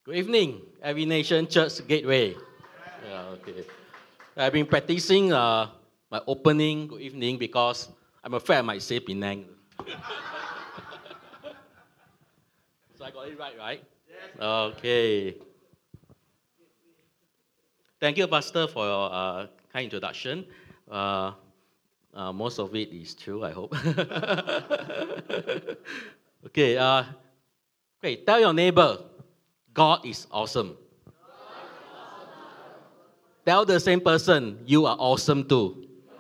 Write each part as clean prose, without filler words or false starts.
Good evening, Every Nation Church Gateway. Yeah, okay. I've been practicing my opening good evening because I'm afraid I might say Penang. So I got it right? Yes. Okay. Thank you, Pastor, for your kind introduction. Most of it is true, I hope. Okay. Okay. Tell your neighbor, God is awesome. Tell the same person, you are awesome too.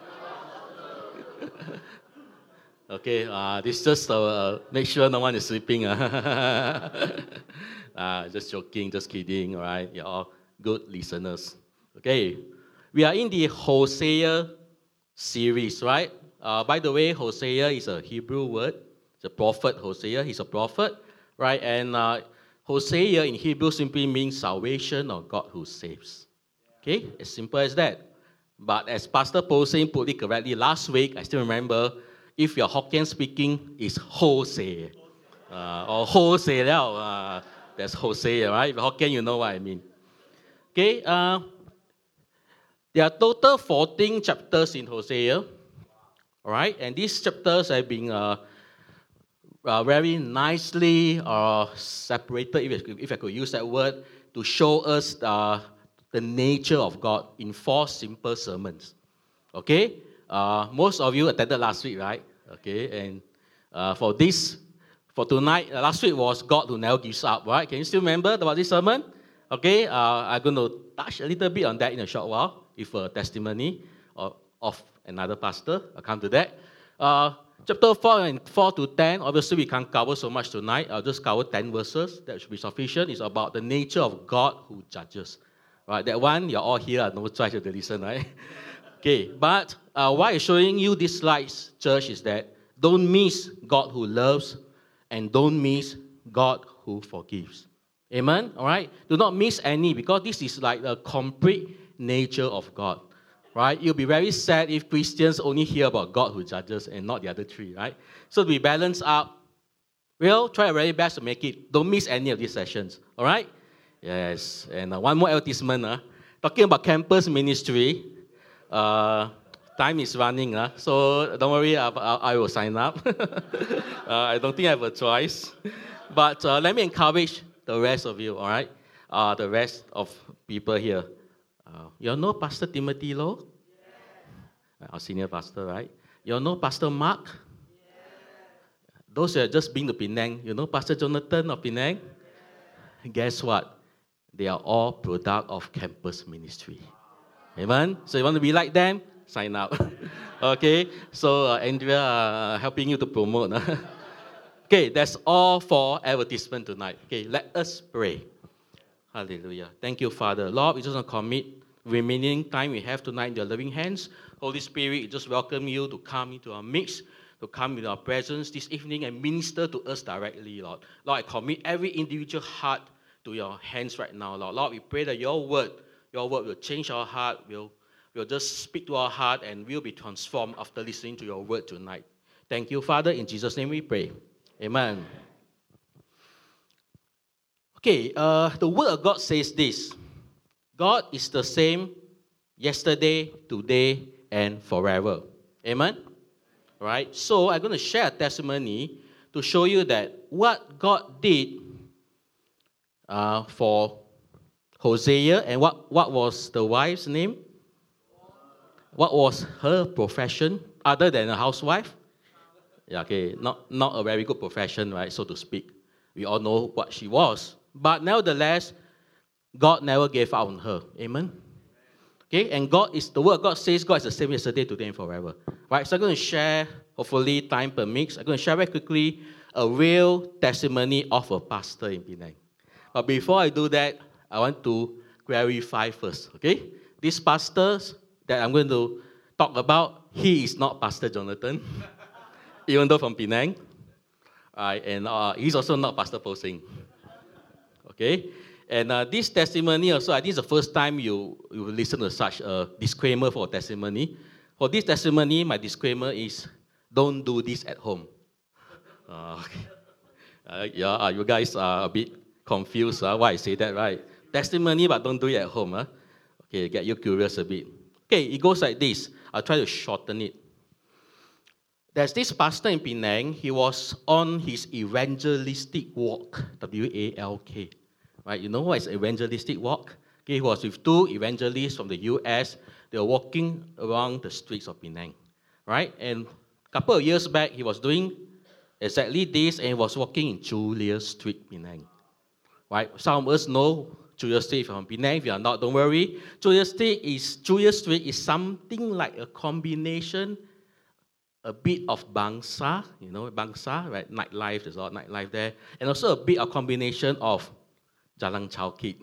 Okay, this just make sure no one is sleeping. Just joking, just kidding, all right? You're all good listeners. Okay, we are in the Hosea series, right? By the way, Hosea is a Hebrew word. It's a prophet, Hosea. He's a prophet, right? And Hosea in Hebrew simply means salvation or God who saves. Okay, as simple as that. But as Pastor Posing put it correctly last week, I still remember, if you're Hokkien speaking, it's Hosea. Or Hosea, that's Hosea, right? If you're Hokkien, you know what I mean. Okay, there are total 14 chapters in Hosea. All right, and these chapters have been very nicely separated, if I could use that word, to show us the nature of God in 4 simple sermons. Okay? Most of you attended last week, right? Okay, and for tonight, last week was God who never gives up, right? Can you still remember about this sermon? Okay, I'm going to touch a little bit on that in a short while with a testimony of another pastor. I'll come to that. Chapter 4 to 10, obviously we can't cover so much tonight. I'll just cover 10 verses. That should be sufficient. It's about the nature of God who judges. Right, that one, you're all here, no choice to listen, right? Okay, but why I'm showing you these slides, church, is that don't miss God who loves and don't miss God who forgives. Amen? All right? Do not miss any, because this is like the complete nature of God. Right? You'll be very sad if Christians only hear about God who judges and not the other 3, right? So to be balanced up, we'll try our very best to make it. Don't miss any of these sessions. All right? Yes. And one more advertisement. Talking about campus ministry, time is running. So don't worry, I will sign up. I don't think I have a choice. But let me encourage the rest of you, all right? The rest of people here. You know Pastor Timothy Loh? Yes. Our senior pastor, right? You know Pastor Mark? Yes. Those who are just been to Penang, you know Pastor Jonathan of Penang? Yes. Guess what? They are all product of campus ministry. Amen? So you want to be like them? Sign up. Okay? So Andrea helping you to promote. Okay, that's all for advertisement tonight. Okay, let us pray. Hallelujah. Thank you, Father. Lord, we just want to commit remaining time we have tonight in your loving hands. Holy Spirit, we just welcome you to come into our midst, to come into our presence this evening and minister to us directly, Lord. Lord, I commit every individual heart to your hands right now, Lord. Lord, we pray that your word will change our heart, will just speak to our heart, and we'll be transformed after listening to your word tonight. Thank you, Father. In Jesus' name we pray. Amen. Okay, the word of God says this. God is the same yesterday, today, and forever. Amen? All right, so I'm going to share a testimony to show you that what God did for Hosea, and what was the wife's name? What was her profession other than a housewife? Yeah, okay, not a very good profession, right, so to speak. We all know what she was. But nevertheless, God never gave up on her. Amen? Okay, and the word of God says God is the same yesterday, today, and forever. Right, so I'm going to share, hopefully time permits, I'm going to share very quickly a real testimony of a pastor in Penang. But before I do that, I want to clarify first, okay? This pastor that I'm going to talk about, he is not Pastor Jonathan, even though from Penang. And he's also not Pastor Posing. Okay? And this testimony also, I think it's the first time you listen to such a disclaimer for a testimony. For this testimony, my disclaimer is, don't do this at home. Okay. You guys are a bit confused why I say that, right? Testimony, but don't do it at home. Okay, get you curious a bit. Okay, it goes like this. I'll try to shorten it. There's this pastor in Penang. He was on his evangelistic walk, W-A-L-K. Right? You know what is evangelistic walk? Okay, he was with two evangelists from the U.S. They were walking around the streets of Penang. Right? And a couple of years back, he was doing exactly this, and he was walking in Julius Street, Penang. Right? Some of us know Julius Street from Penang. If you are not, don't worry. Julius Street is something like a combination, a bit of Bangsa, Bangsa, right? Nightlife, there's a lot of nightlife there. And also a bit of combination of Jalan Chowkit.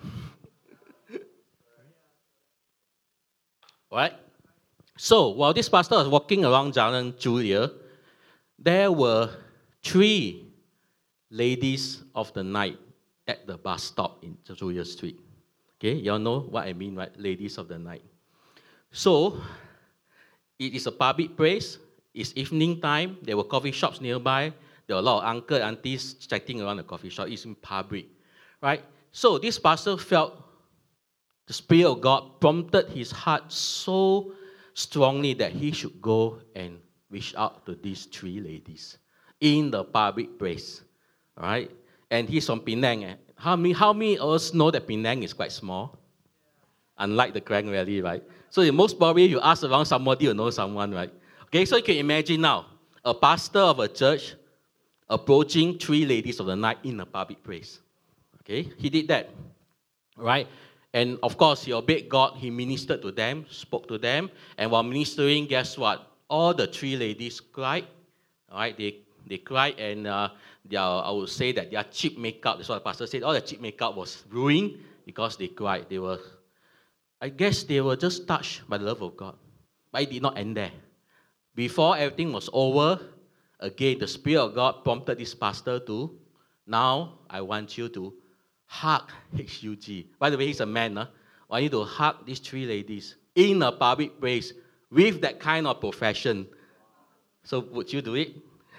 Right? So, while this pastor was walking around Jalan Julia, there were 3 ladies of the night at the bus stop in Julia Street. Okay, you all know what I mean, right? Ladies of the night. So, it is a public place. It's evening time. There were coffee shops nearby. There were a lot of uncles and aunties chatting around the coffee shop. It's in public, right? So this pastor felt the Spirit of God prompted his heart so strongly that he should go and reach out to these 3 ladies in the public place, all right? And he's from Penang. How many of us know that Penang is quite small? Unlike the Klang Valley, right? So most probably you ask around somebody, you know someone, right? Okay, so you can imagine now, a pastor of a church approaching 3 ladies of the night in a public place. Okay, he did that, right? And of course, he obeyed God. He ministered to them, spoke to them. And while ministering, guess what? All the 3 ladies cried, all right? They cried, and I would say that their cheap makeup, that's what the pastor said, all the cheap makeup was ruined because they cried. I guess they were just touched by the love of God. But it did not end there. Before everything was over, again, the Spirit of God prompted this pastor to, now I want you to hug HUG. By the way, he's a man. I want you to hug these 3 ladies in a public place with that kind of profession. So would you do it?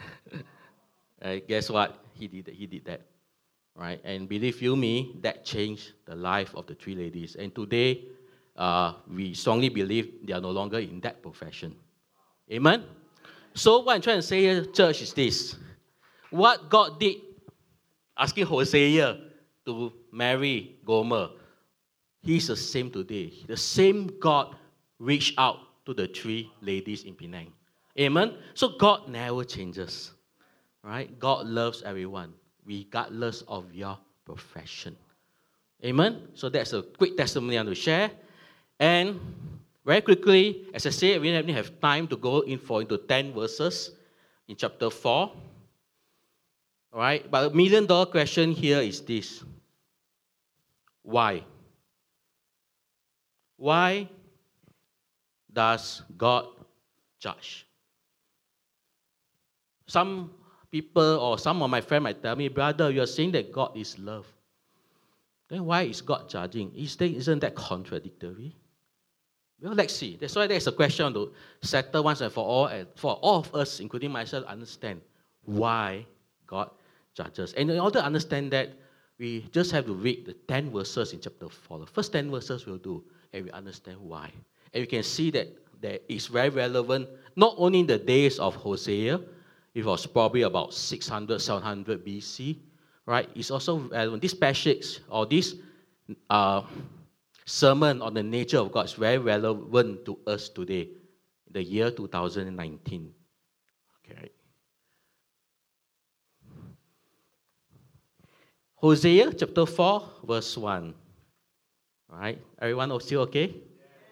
Guess what? He did that. Right? And believe you me, that changed the life of the 3 ladies. And today, we strongly believe they are no longer in that profession. Amen? So what I'm trying to say here, church, is this. What God did, asking Hosea to marry Gomer, He's the same today. The same God reached out to the 3 ladies in Penang. Amen? So God never changes. Right? God loves everyone, regardless of your profession. Amen? So that's a quick testimony I want to share. And very quickly, as I said, we don't have time to go into 10 verses in chapter 4. All right? But $1 million question here is this. Why? Why does God judge? Some people or some of my friends might tell me, brother, you are saying that God is love. Then why is God judging? Isn't that contradictory? Well, let's see. That's why there's a question to settle once and for all, and for all of us, including myself, understand why God judges. And in order to understand that, we just have to read the 10 verses in chapter 4. The first 10 verses we'll do, and we understand why. And we can see that it's very relevant, not only in the days of Hosea, it was probably about 600, 700 BC, right? It's also relevant. This passage, or this sermon on the nature of God is very relevant to us today, the year 2019. Okay. Hosea chapter 4, verse 1. All right, everyone still okay? Yes.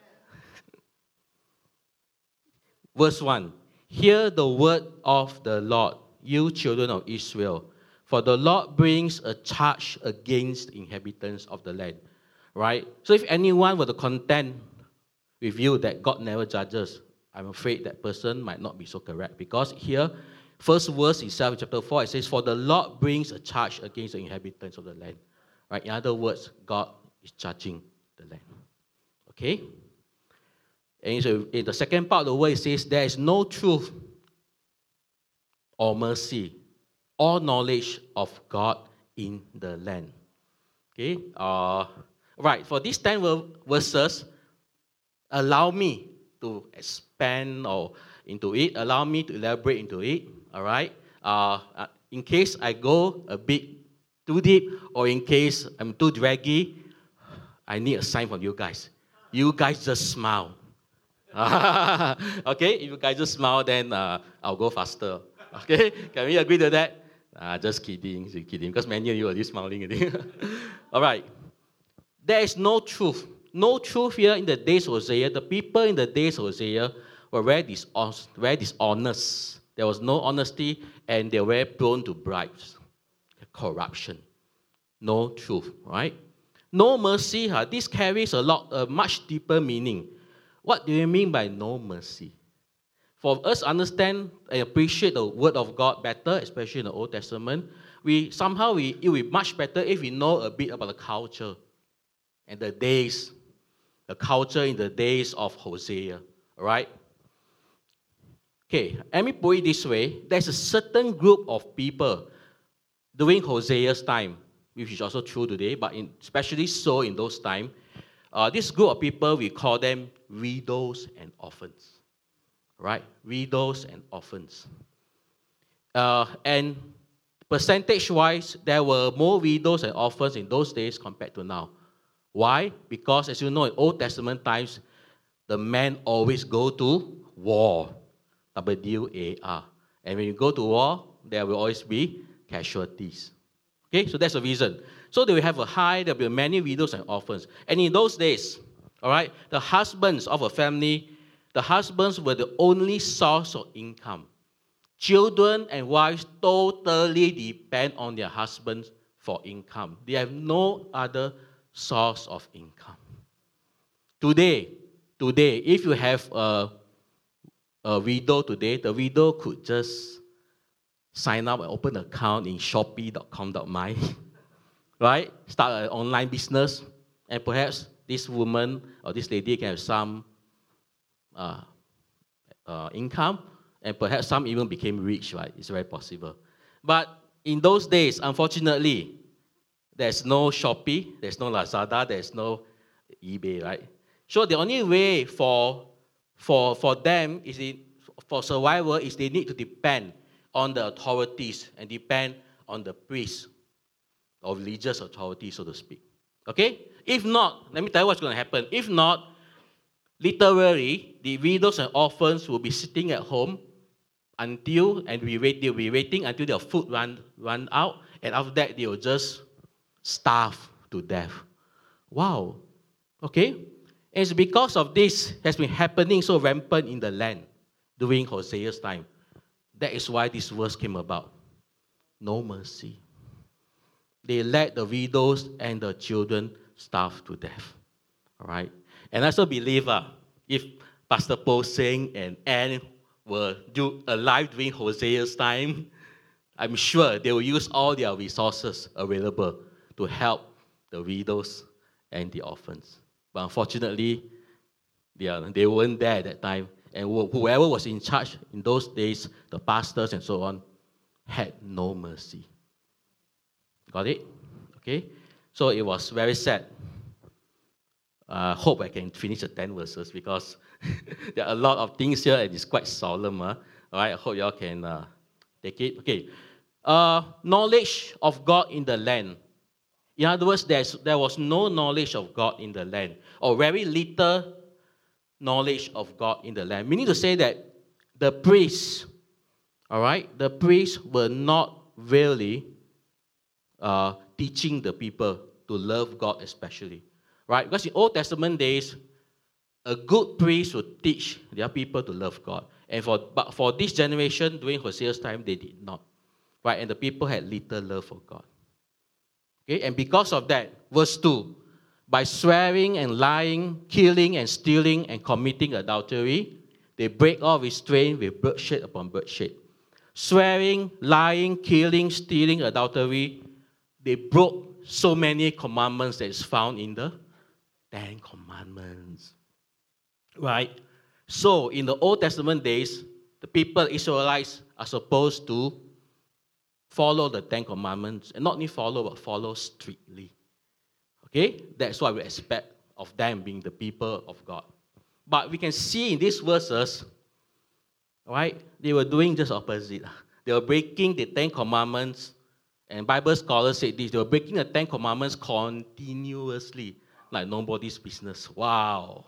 Verse 1. Hear the word of the Lord, you children of Israel, for the Lord brings a charge against the inhabitants of the land. Right? So if anyone were to contend with you that God never judges, I'm afraid that person might not be so correct. Because here, first verse itself in chapter 4, it says, for the Lord brings a charge against the inhabitants of the land. Right? In other words, God is judging the land. Okay? And so in the second part of the word, it says, there is no truth or mercy or knowledge of God in the land. Okay. Right. For these 10 verses, allow me to expand or into it. Allow me to elaborate into it. All right. In case I go a bit too deep, or in case I'm too draggy, I need a sign from you guys. You guys just smile. Okay, if you guys just smile, then I'll go faster. Okay, can we agree to that? Just kidding, because many of you are just smiling. All right. There is no truth. No truth here in the days of Hosea. The people in the days of Hosea were very dishonest. There was no honesty, and they were prone to bribes, corruption. No truth, right? No mercy. This carries a much deeper meaning. What do you mean by no mercy? For us to understand and appreciate the Word of God better, especially in the Old Testament, it will be much better if we know a bit about the culture and the culture in the days of Hosea. All right? Okay, let me put it this way. There's a certain group of people during Hosea's time, which is also true today, but especially so in those times. This group of people, we call them widows and orphans. Right? Widows and orphans. And percentage-wise, there were more widows and orphans in those days compared to now. Why? Because, as you know, in Old Testament times, the men always go to war. W-A-R. And when you go to war, there will always be casualties. Okay, so that's the reason. So there will be many widows and orphans. And in those days, all right, the husbands of a family, the husbands were the only source of income. Children and wives totally depend on their husbands for income. They have no other source of income. Today, if you have a widow today, the widow could just sign up and open an account in shopee.com.my, right? Start an online business, and perhaps this woman or this lady can have some income, and perhaps some even became rich, right? It's very possible. But in those days, unfortunately, there's no Shopee, there's no Lazada, there's no eBay, right? So the only way for them for survival is they need to depend on the authorities and depend on the priests or religious authorities, so to speak. Okay? If not, let me tell you what's going to happen. If not, literally, the widows and orphans will be sitting at home they'll be waiting until their food run out, and after that, they will just starve to death. Wow. Okay? And it's because of this has been happening so rampant in the land during Hosea's time. That is why this verse came about. No mercy. They let the widows and the children starve to death. All right? And I also believe if Pastor Paul Singh and Anne were alive during Hosea's time, I'm sure they will use all their resources available to help the widows and the orphans. But unfortunately, they weren't there at that time. And whoever was in charge in those days, the pastors and so on, had no mercy. Got it? Okay? So it was very sad. Hope I can finish the 10 verses because there are a lot of things here and it's quite solemn. All right, I hope you all can take it. Okay. Knowledge of God in the land. In other words, there was no knowledge of God in the land, or very little knowledge of God in the land. Meaning to say that the priests, all right, the priests were not really teaching the people to love God especially, right? Because in Old Testament days, a good priest would teach their people to love God. But for this generation, during Hosea's time, they did not, right? And the people had little love for God. Okay, and because of that, verse 2, by swearing and lying, killing and stealing and committing adultery, they break all restraint with bloodshed upon bloodshed. Swearing, lying, killing, stealing, adultery, they broke so many commandments that is found in the 10 Commandments. Right? So, in the Old Testament days, the people, Israelites, are supposed to follow the 10 Commandments, and not only follow, but follow strictly. Okay? That's what we expect of them being the people of God. But we can see in these verses, right, they were doing just opposite. They were breaking the Ten Commandments, and Bible scholars say this, they were breaking the Ten Commandments continuously, like nobody's business. Wow.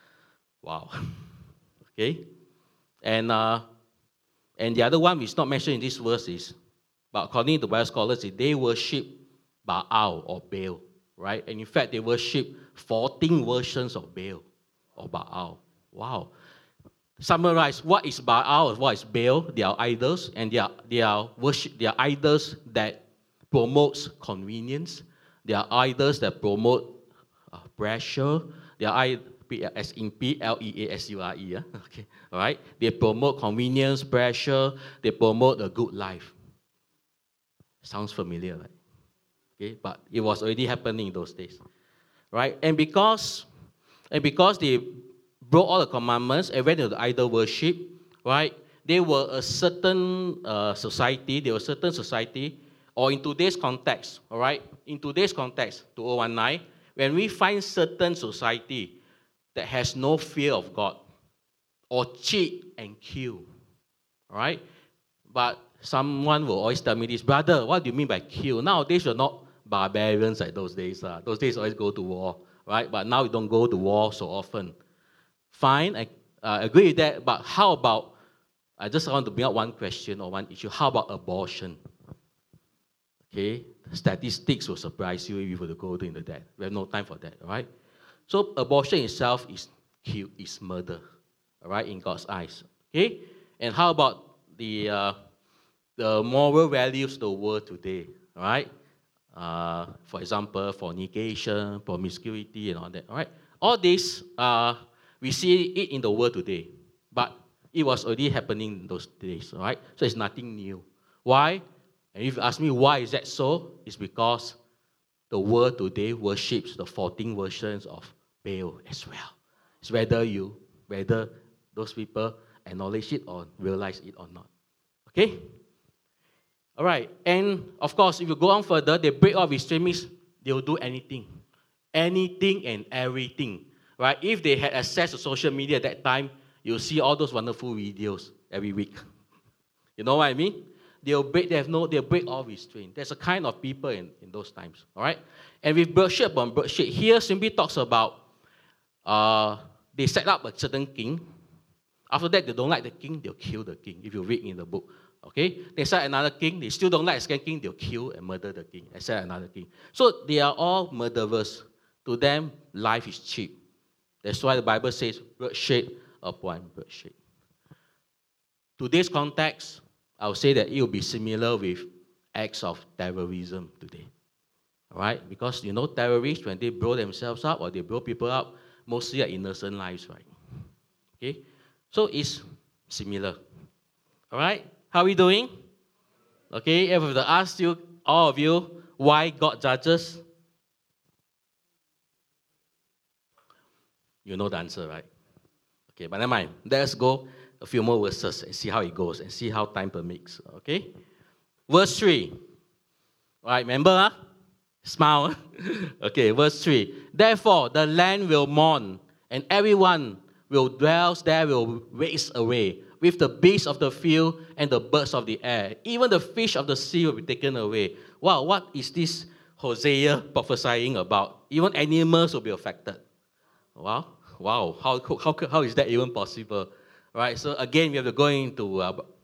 Okay? And the other one which is not mentioned in this verse is, but according to Bible scholars, they worship Baal or Baal, right? And in fact, they worship 14 versions of Baal or Baal. Wow. Summarize, what is Baal, what is Baal? They are idols, and they are idols that promotes convenience. They are idols that promote pressure. They are as in pleasure. Okay, all right. They promote convenience, pressure. They promote a good life. Sounds familiar, right? Okay, but it was already happening in those days, right? And because they broke all the commandments and went into idol worship, right? They were a certain society. They were a certain society, or in today's context, all right? In today's context, 2019, when we find certain society that has no fear of God, or cheat and kill, all right? But someone will always tell me this, brother, what do you mean by kill? Nowadays, you're not barbarians like those days. Those days always go to war, right? But now we don't go to war so often. Fine, I agree with that, but how about, I just want to bring up one question or one issue, how about abortion? Okay, statistics will surprise you if you were to go into that. We have no time for that, all right? So abortion itself is murder, all right, in God's eyes, okay? And how about the moral values of the world today, all right? For example, fornication, promiscuity, and all that, all right? All this, we see it in the world today, but it was already happening in those days, all right? So it's nothing new. Why? And if you ask me why is that so, it's because the world today worships the 14 versions of Baal as well. It's whether those people acknowledge it or realize it or not. Okay? All right. And of course, if you go on further, they break off extremists, they will do anything. Anything and everything. Right? If they had access to social media at that time, you'll see all those wonderful videos every week. You know what I mean? They'll break all restraint. There's a kind of people in those times. All right? And with bloodshed upon bloodshed, here simply talks about they set up a certain king. After that, they don't like the king, they'll kill the king, if you read in the book. Okay? They set another king, they still don't like the second king, they'll kill and murder the king and set another king. So they are all murderers. To them, life is cheap. That's why the Bible says bloodshed upon bloodshed. Today's context, I would say that it will be similar with acts of terrorism today. All right? Because, terrorists, when they blow themselves up or they blow people up, mostly are innocent lives, right? Okay? So it's similar. All right? How are we doing? Okay? If I were to ask you, all of you, why God judges? You know the answer, right? Okay, but never mind. Let's go a few more verses and see how it goes and see how time permits. Okay? Verse 3. All right, remember? Smile. Okay, verse 3. Therefore, the land will mourn, and everyone will dwell there will waste away, with the beasts of the field and the birds of the air. Even the fish of the sea will be taken away. Wow, what is this Hosea prophesying about? Even animals will be affected. Wow, how is that even possible? Right, so again, we have to go into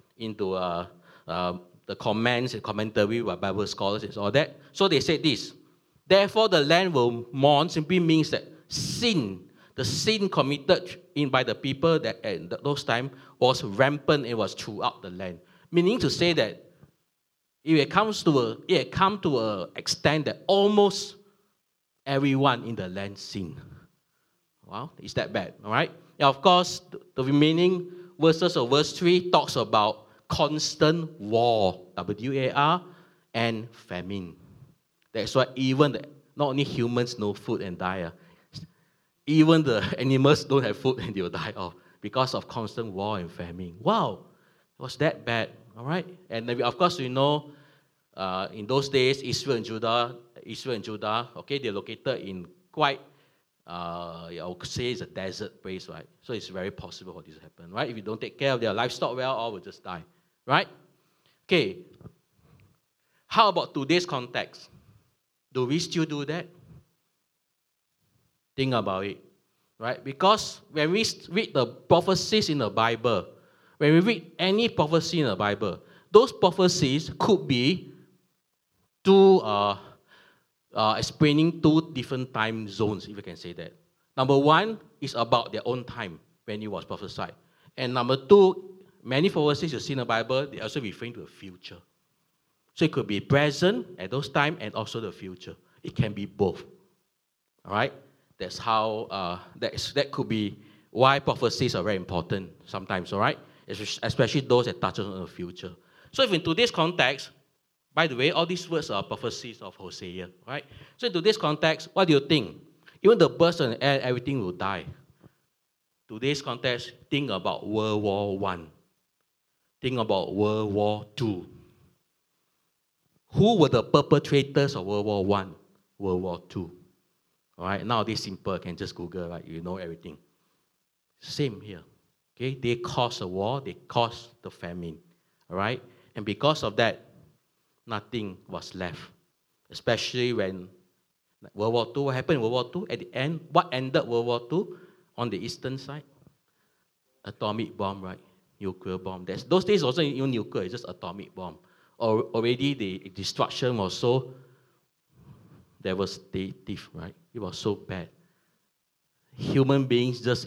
the comments and commentary by Bible scholars and all that. So they said this, therefore the land will mourn simply means that the sin committed by the people that at those times was rampant and was throughout the land. Meaning to say that it had come to an extent that almost everyone in the land sinned. Wow, is that bad? All right. And of course, the remaining verses of verse 3 talks about constant war, W-A-R, and famine. That's why not only humans know food and die, even the animals don't have food and they'll die off because of constant war and famine. Wow, it was that bad, all right? And of course, we know in those days, Israel and Judah, Israel and Judah, okay, they're located in quite, I would say it's a desert place, right? So it's very possible for this to happen, right? If you don't take care of their livestock well, all will just die, right? Okay. How about today's context? Do we still do that? Think about it, right? Because when we read the prophecies in the Bible, when we read any prophecy in the Bible, those prophecies could be explaining two different time zones, if you can say that. Number one is about their own time when it was prophesied. And number two, many prophecies you see in the Bible, they also referring to the future. So it could be present at those times and also the future. It can be both. All right? That's how, that could be why prophecies are very important sometimes, all right? Especially those that touch on the future. So if in today's context, by the way, all these words are prophecies of Hosea, right? So in today's context, what do you think? Even the birds and the air, everything will die. Today's context, think about World War I. Think about World War II. Who were the perpetrators of World War I? World War II. All right, nowadays simple, can just Google, right? You know everything. Same here. Okay, they caused a war, they caused the famine. All right, and because of that, nothing was left. Especially when World War II, what happened in World War II? At the end, what ended World War II on the eastern side? Atomic bomb, right? Nuclear bomb. Those days wasn't even nuclear, it's just atomic bomb. Already the destruction was so devastative, right? It was so bad. Human beings just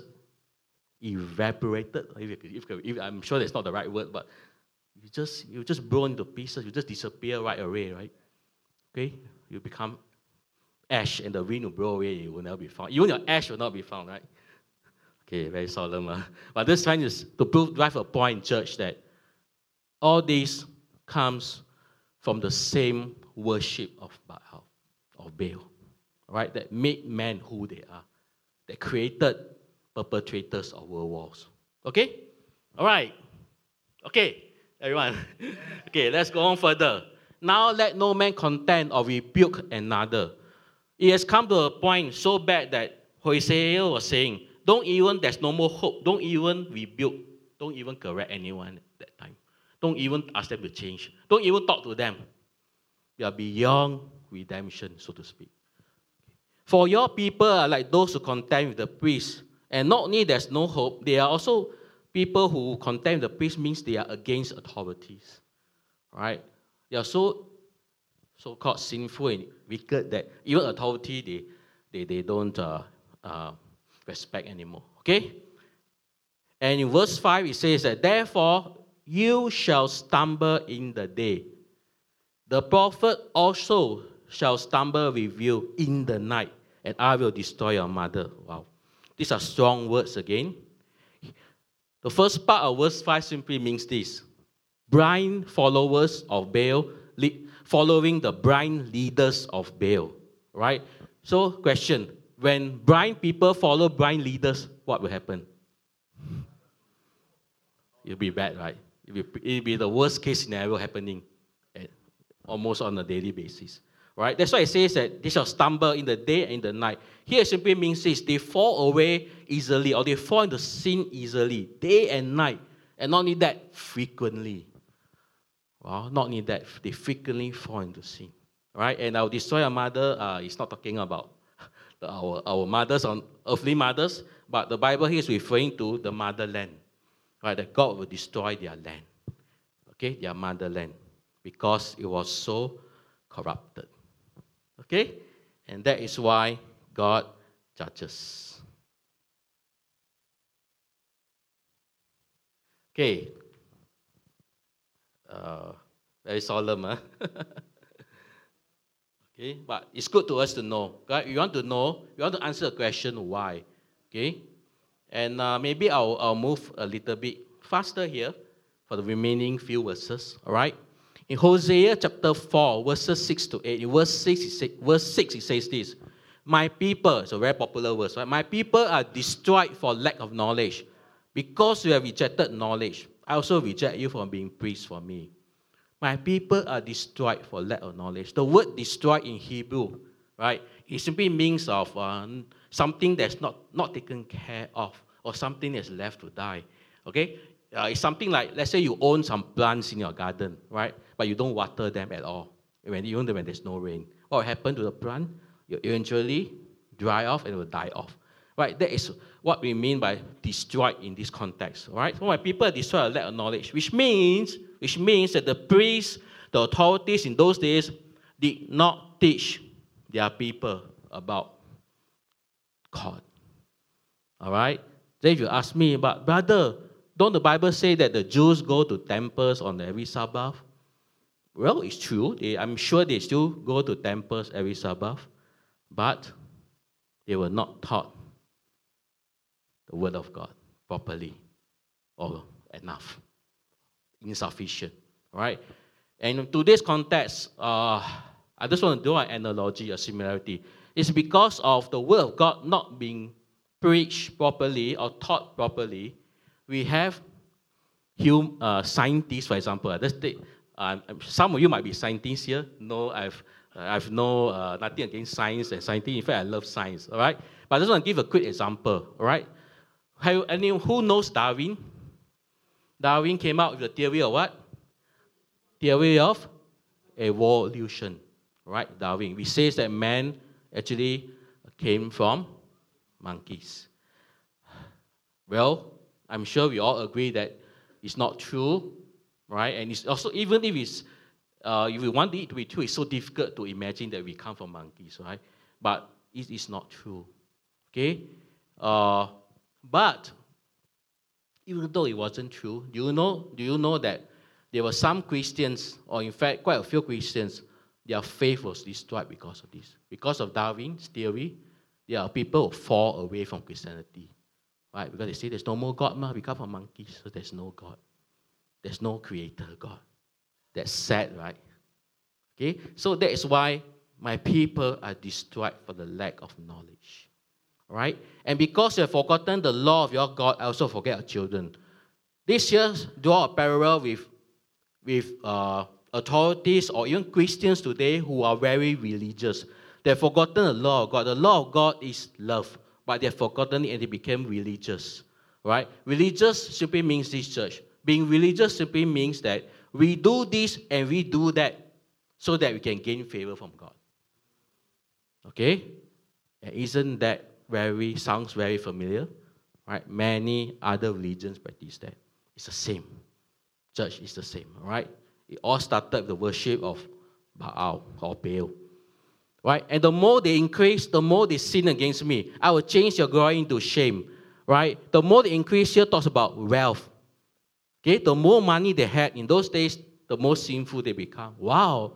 evaporated. If I'm sure that's not the right word, but you just blow into pieces. You just disappear right away, right? Okay, you become ash, and the wind will blow away. You will never be found. Even your ash will not be found, right? Okay, very solemn. But this time is to drive a point in church that all this comes from the same worship of Baal, of Baal, right? That made men who they are, that created perpetrators of world wars. Okay? All right. Okay, everyone. Okay, let's go on further. Now let no man contend or rebuke another. It has come to a point so bad that Hosea was saying, there's no more hope. Don't even rebuke. Don't even correct anyone at that time. Don't even ask them to change. Don't even talk to them. They are beyond redemption, so to speak. For your people are like those who contend with the priest. And not only there's no hope, they are also people who contend with the priest means they are against authorities. Right? They are so-called sinful and wicked that even authority they don't respect anymore. Okay? And in verse 5 it says that, therefore you shall stumble in the day. The prophet also shall stumble with you in the night, and I will destroy your mother. Wow. These are strong words again. The first part of verse 5 simply means this. Blind followers of Baal following the blind leaders of Baal. Right? So, question. When blind people follow blind leaders, what will happen? It'll be bad, right? It'll be the worst case scenario happening almost on a daily basis. Right? That's why it says that they shall stumble in the day and in the night. Here it simply means this, they fall away easily, or they fall into sin easily, day and night. And not only that, frequently. Well, not only that, they frequently fall into sin. Right? And I'll destroy our mother, it's not talking about our mothers, earthly mothers, but the Bible here is referring to the motherland. Right? That God will destroy their land. Okay? Their motherland. Because it was so corrupted. Okay? And that is why God judges. Okay. Very solemn, huh? Okay, but it's good to us to know. Right? You want to know, you want to answer the question why. Okay? And maybe I'll move a little bit faster here for the remaining few verses. All right? In Hosea chapter 4, verses 6 to 8, in verse 6 it says this. My people, it's a very popular verse, right? My people are destroyed for lack of knowledge. Because you have rejected knowledge, I also reject you from being priests for me. My people are destroyed for lack of knowledge. The word destroyed in Hebrew, right, it simply means of something that's not taken care of, or something that's left to die. Okay? It's something like, let's say you own some plants in your garden, right? But you don't water them at all, even when there's no rain. What will happen to the plant? You eventually dry off and it will die off. Right? That is what we mean by destroyed in this context. Right? So my people are destroyed a lack of knowledge, which means that the priests, the authorities in those days did not teach their people about God. All right? Then if you ask me, but brother, don't the Bible say that the Jews go to temples on every Sabbath? Well, it's true. I'm sure they still go to temples every Sabbath, but they were not taught the Word of God properly or enough, insufficient, right? And in today's context, I just want to do an analogy, a similarity. It's because of the Word of God not being preached properly or taught properly. We have scientists, for example. Some of you might be scientists here. No, I've nothing against science and scientists. In fact, I love science. All right, but I just want to give a quick example. All right, anyone who knows Darwin? Darwin came out with the theory of what? Theory of evolution. Right, Darwin. We says that man actually came from monkeys. Well, I'm sure we all agree that it's not true, right? And it's also, even if it's, if we want it to be true, it's so difficult to imagine that we come from monkeys, right? But it is not true, okay? But even though it wasn't true, do you know that there were some Christians, or in fact quite a few Christians, their faith was destroyed because of this. Because of Darwin's theory, there are people who fall away from Christianity. Right? Because they say there's no more God, we come from monkeys, so there's no God. There's no creator God. That's sad, right? Okay? So that is why my people are destroyed for the lack of knowledge. Right? And because you have forgotten the law of your God, I also forget our children. This year, draw a parallel with authorities or even Christians today who are very religious. They've forgotten the law of God. The law of God is love, but they've forgotten it and they became religious. Right? Religious simply means this, church. Being religious simply means that we do this and we do that so that we can gain favor from God. Okay? And isn't that sounds very familiar? Right? Many other religions practice that. It's the same. Church is the same. Right? It all started with the worship of Baal or Baal. Right? And the more they increase, the more they sin against me. I will change your glory into shame. Right? The more they increase here talks about wealth. Okay? The more money they had in those days, the more sinful they become. Wow.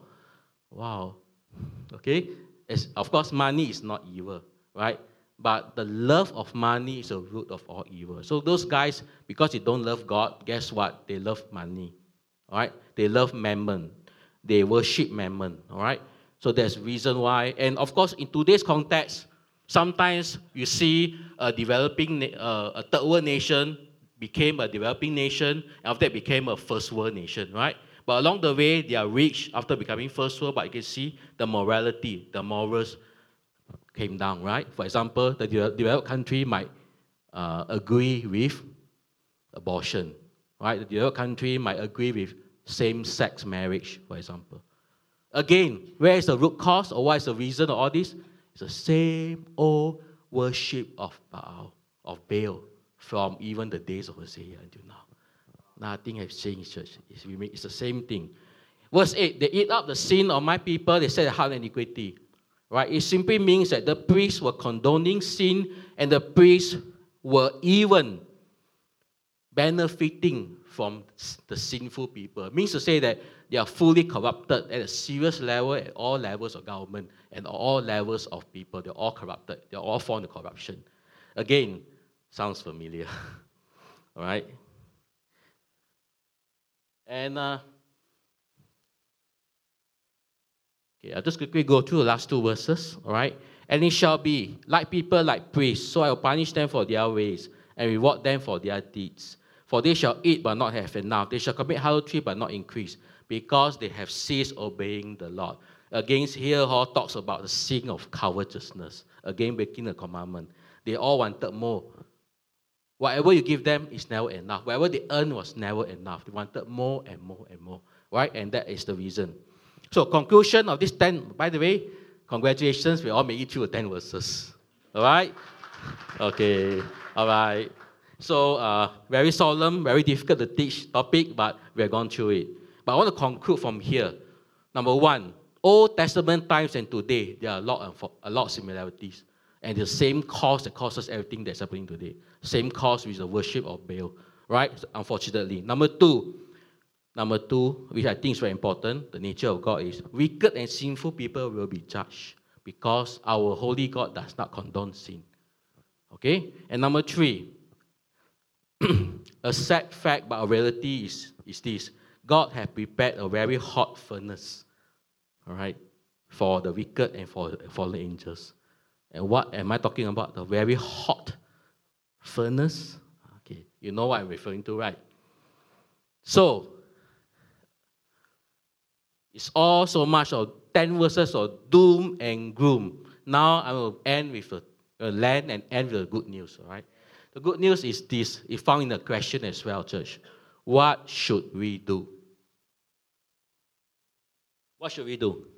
Okay? Of course, money is not evil. Right? But the love of money is the root of all evil. So those guys, because they don't love God, guess what? They love money. All right? They love mammon. They worship mammon. All right? So there's reason why. And of course, in today's context, sometimes you see a third world nation became a developing nation, and after that became a first world nation, right? But along the way, they are rich after becoming first world, but you can see the morality, the morals came down, right? For example, the developed country might agree with abortion, right? The developed country might agree with same-sex marriage, for example. Again, where is the root cause or what is the reason of all this? It's the same old worship of Baal from even the days of Hosea until now. Nothing has changed, church. It's the same thing. Verse 8, they eat up the sin of my people, they set a heart iniquity. Right? It simply means that the priests were condoning sin and the priests were even benefiting from the sinful people. It means to say that they are fully corrupted at a serious level, at all levels of government, and all levels of people. They're all corrupted. They're all fall into corruption. Again, sounds familiar. All right? And I'll just quickly go through the last two verses. All right? And it shall be like people, like priests, so I will punish them for their ways and reward them for their deeds. For they shall eat but not have enough. They shall commit harlotry but not increase. because they have ceased obeying the Lord. Against here, talks about the sin of covetousness, again breaking the commandment. They all wanted more. Whatever you give them is never enough. Whatever they earn was never enough. They wanted more and more and more, right? And that is the reason. So conclusion of this 10, by the way, congratulations, we all made it through the 10 verses. All right? Okay, all right. So very solemn, very difficult to teach topic, but we have gone through it. But I want to conclude from here. Number one, Old Testament times and today, there are a lot of similarities. And the same cause that causes everything that's happening today. Same cause with the worship of Baal, right? Unfortunately. Number two, which I think is very important, the nature of God is wicked and sinful people will be judged because our holy God does not condone sin. Okay? And number three, a sad fact but a reality is this. God has prepared a very hot furnace, all right, for the wicked and for the fallen angels. And what am I talking about? The very hot furnace. Okay, you know what I'm referring to, right? So, it's all so much of 10 verses of doom and gloom. Now I will end with a land and end with the good news, all right? The good news is this. It's found in the question as well, church. What should we do? What should we do?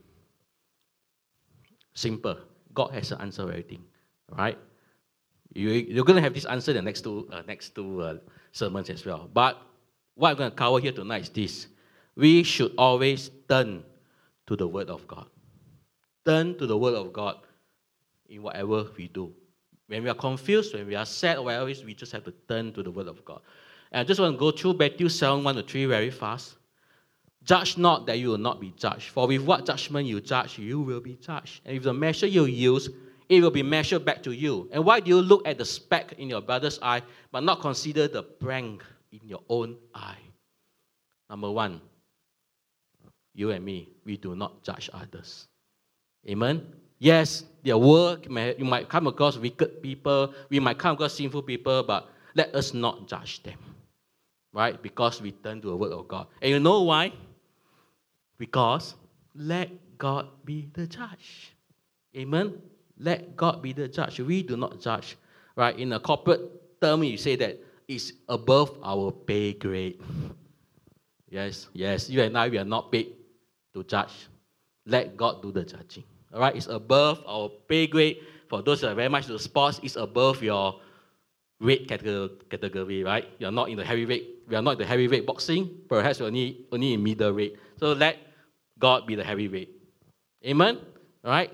Simple. God has an answer for everything, right? You're going to have this answer in the next two sermons as well. But what I'm going to cover here tonight is this. We should always turn to the Word of God. Turn to the Word of God in whatever we do. When we are confused, when we are sad or whatever, we just have to turn to the Word of God. And I just want to go through Matthew 7, 1-3 very fast. Judge not that you will not be judged. For with what judgment you judge, you will be judged. And with the measure you use, it will be measured back to you. And why do you look at the speck in your brother's eye, but not consider the plank in your own eye? Number one, you and me, we do not judge others. Amen? Yes, their work, you might come across wicked people, we might come across sinful people, but let us not judge them. Right? Because we turn to the Word of God. And you know why? Because let God be the judge. Amen? Let God be the judge. We do not judge. Right? In a corporate term, you say that it's above our pay grade. Yes, you and I, we are not paid to judge. Let God do the judging. All right? It's above our pay grade. For those that are very much into sports, it's above your weight category, right? You're not in the heavyweight. We are not in the heavyweight boxing. Perhaps we're only in middleweight. So let God be the heavyweight. Amen? All right?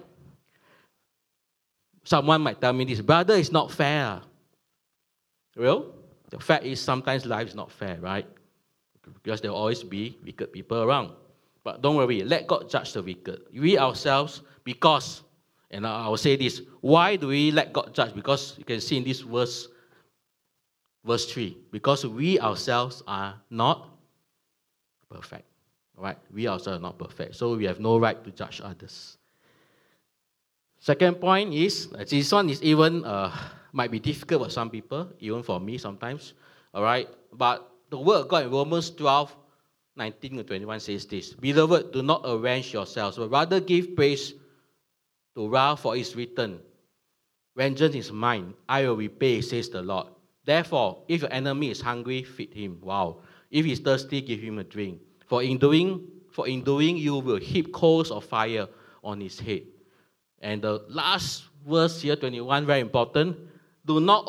Someone might tell me this, brother, it's not fair. Well, the fact is sometimes life is not fair, right? Because there will always be wicked people around. But don't worry, let God judge the wicked. We ourselves, because, and I will say this, why do we let God judge? Because you can see in this verse 3, because we ourselves are not perfect. Right? We ourselves are not perfect. So we have no right to judge others. Second point is, this one is even, might be difficult for some people, even for me sometimes. All right? But the word of God in Romans 12, 19-21 says this. Beloved, do not avenge yourselves, but rather give praise to wrath, for it is written, vengeance is mine, I will repay, says the Lord. Therefore, if your enemy is hungry, feed him. Wow. If he is thirsty, give him a drink. For in doing, you will heap coals of fire on his head. And the last verse here, 21, very important. Do not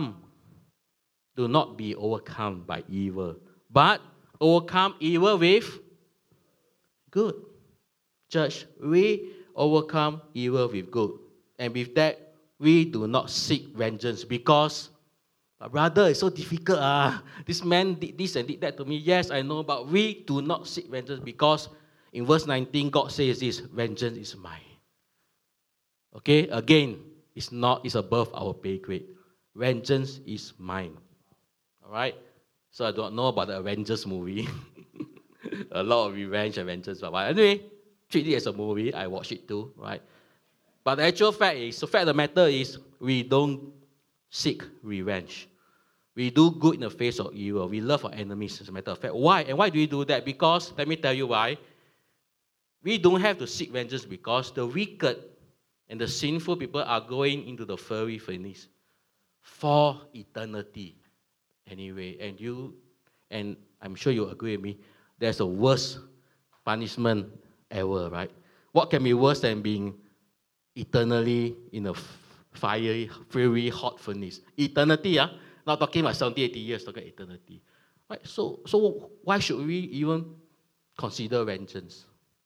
be overcome by evil, but overcome evil with good. Church, we overcome evil with good. And with that, we do not seek vengeance because, brother, it's so difficult. This man did this and did that to me. Yes, I know, but we do not seek vengeance because in verse 19, God says this, vengeance is mine. Okay, again, it's above our pay grade. Vengeance is mine. All right? So I don't know about the Avengers movie. A lot of revenge and vengeance. But anyway, treat it as a movie. I watch it too, right? But the actual fact of the matter is, we don't seek revenge. We do good in the face of evil. We love our enemies, as a matter of fact. Why? And why do we do that? Because, let me tell you why. We don't have to seek vengeance because the wicked and the sinful people are going into the fiery furnace for eternity. Anyway, and I'm sure you agree with me, there's a worse punishment ever, right? What can be worse than being eternally in a fiery, hot furnace? Eternity, not talking about 70, 80 years, talking eternity. Right? So why should we even consider vengeance?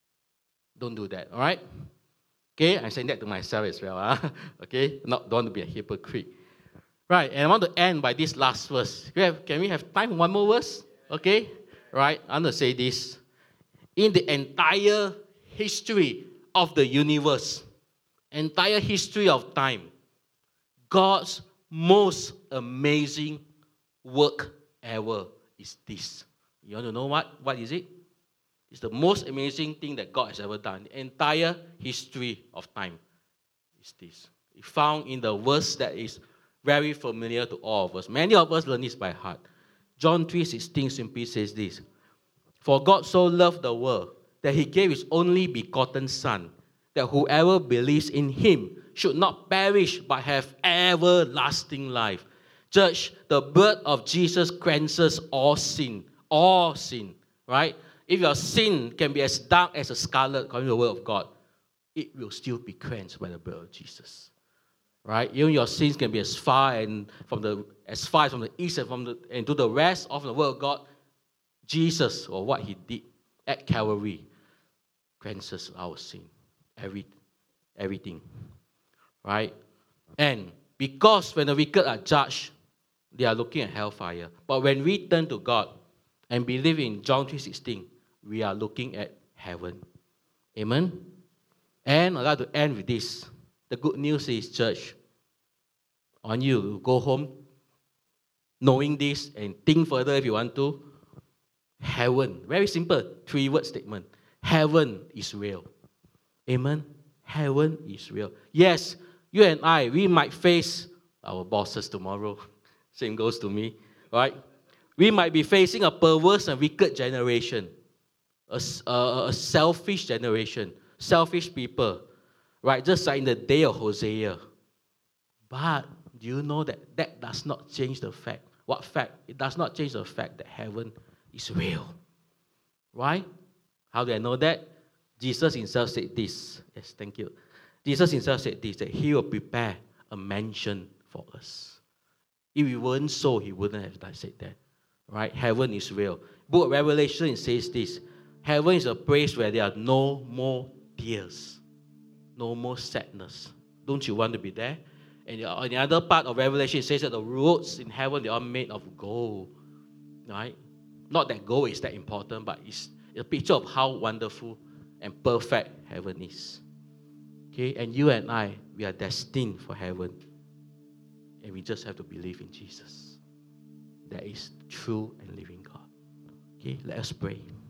Don't do that, all right? Okay, I'm saying that to myself as well. Okay, don't want to be a hypocrite. Right, and I want to end by this last verse. Can we have time for one more verse? Okay, right, I want to say this. In the entire history of the universe, entire history of time, God's most amazing work ever is this. You want to know what? What is it? It's the most amazing thing that God has ever done. The entire history of time is this. It's found in the verse that is very familiar to all of us. Many of us learn this by heart. John 3:16 simply says this. For God so loved the world that he gave his only begotten Son, that whoever believes in him should not perish but have everlasting life. Church, the blood of Jesus cleanses all sin, right? If your sin can be as dark as a scarlet, according to the word of God, it will still be cleansed by the blood of Jesus. Right? Even your sins can be as far from the east and to the rest of the word of God. Jesus, or what he did at Calvary, cleanses our sin. Everything. Right? And because when the wicked are judged, they are looking at hellfire. But when we turn to God and believe in John 3:16, we are looking at heaven. Amen? And I'd like to end with this. The good news is, church, on you to go home knowing this and think further if you want to. Heaven, very simple, 3-word statement. Heaven is real. Amen? Heaven is real. Yes, you and I, we might face our bosses tomorrow. Same goes to me, right? We might be facing a perverse and wicked generation, a selfish generation, selfish people, right? Just like in the day of Hosea. But do you know that does not change the fact? What fact? It does not change the fact that heaven is real. Right? How do I know that? Jesus himself said this. Yes, thank you. Jesus himself said this, that he will prepare a mansion for us. If it weren't so, he wouldn't have said that. Right? Heaven is real. Book of Revelation says this. Heaven is a place where there are no more tears. No more sadness. Don't you want to be there? And on the other part of Revelation, it says that the roads in heaven, they are made of gold. Right? Not that gold is that important, but it's a picture of how wonderful and perfect heaven is. Okay? And you and I, we are destined for heaven. And we just have to believe in Jesus. That is true and living God. Okay? Let us pray.